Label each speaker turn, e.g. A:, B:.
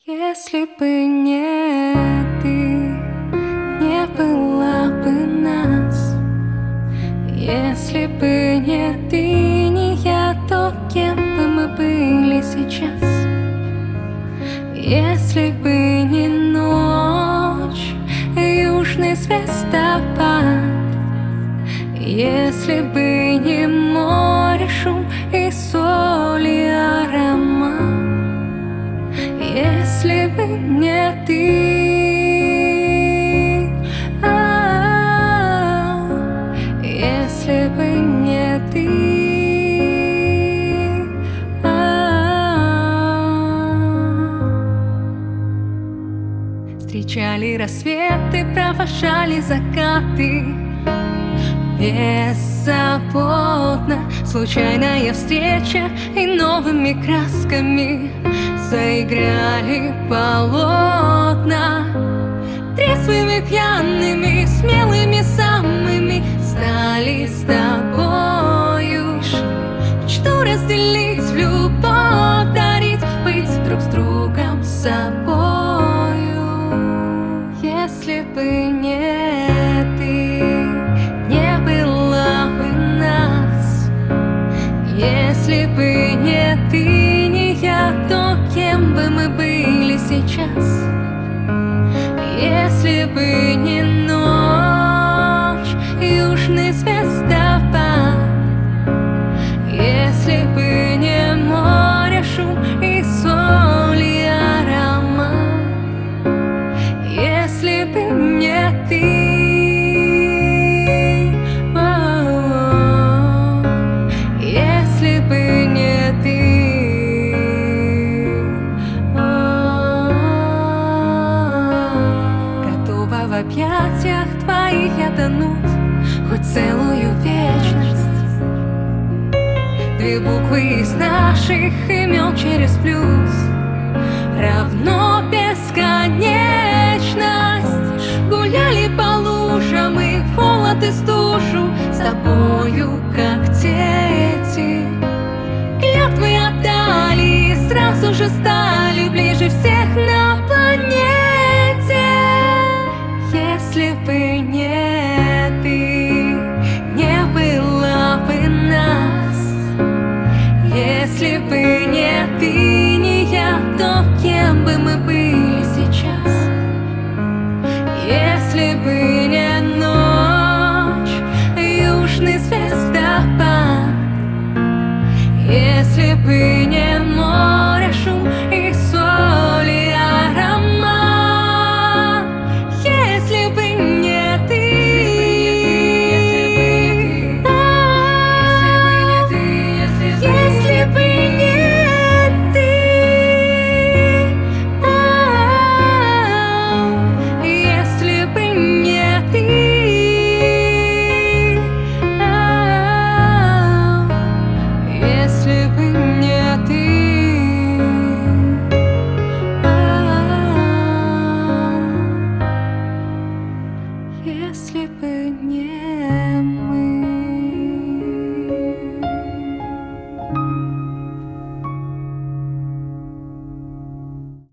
A: Если бы не ты, не было бы нас. Если бы не ты, не я, то кем бы мы были сейчас? Если бы не ночь, южный звездопад, если бы не море, шум и соль и аромат, если бы не ты, если бы не ты, встречали рассветы, провожали закаты беззаботно, случайная встреча и новыми красками заиграли полотна. Трезвыми, пьяными, смелыми самыми стали с тобою. Мечту разделить, любовь дарить, быть друг с другом собою. Если бы не ты, не было бы нас. Если бы не ты, не я, то кем бы мы были сейчас? Если бы не ночь, южный звездопад, если бы не море, шум и соль и аромат, если бы не ты, если бы не ты, готова в объятиях твоих я тонуть хоть целую вечность. Две буквы из наших имен через плюс равно бесконечность. Гуляли по лужам и в холод и стужу с тобою, как дети. Клятвы отдали и сразу же стали